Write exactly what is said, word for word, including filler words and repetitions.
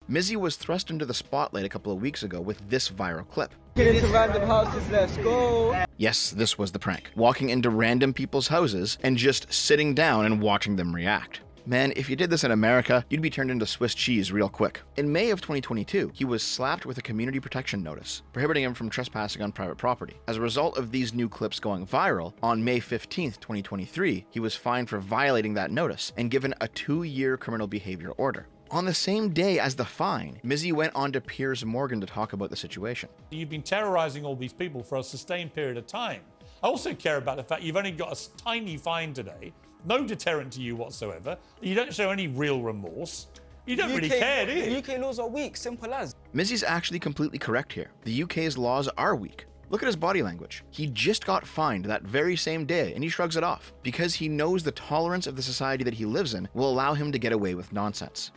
Mizzy was thrust into the spotlight a couple of weeks ago with this viral clip. Get into random houses, let's go. Yes, this was the prank. Walking into random people's houses and just sitting down and watching them react. Man, if you did this in America, you'd be turned into Swiss cheese real quick. In May of twenty twenty-two, he was slapped with a community protection notice, prohibiting him from trespassing on private property. As a result of these new clips going viral, on May fifteenth, twenty twenty-three, he was fined for violating that notice and given a two-year criminal behavior order. On the same day as the fine, Mizzy went on to Piers Morgan to talk about the situation. You've been terrorizing all these people for a sustained period of time. I also care about the fact you've only got a tiny fine today, no deterrent to you whatsoever. You don't show any real remorse. You don't really care, do you? U K laws are weak, simple as. Mizzy's actually completely correct here. The U K's laws are weak. Look at his body language. He just got fined that very same day and he shrugs it off because he knows the tolerance of the society that he lives in will allow him to get away with nonsense.